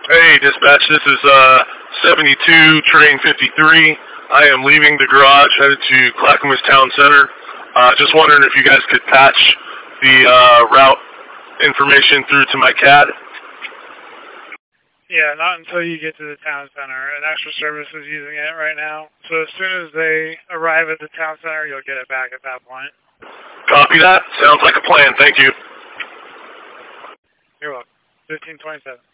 Hey, dispatch, this is 72, train 53. I am leaving the garage, headed to Clackamas Town Center. Just wondering if you guys could patch the route information through to my CAD. Yeah, not until you get to the town center. An extra service is using it right now. So as soon as they arrive at the town center, you'll get it back at that point. Copy that. Sounds like a plan. Thank you. You're welcome. 1527.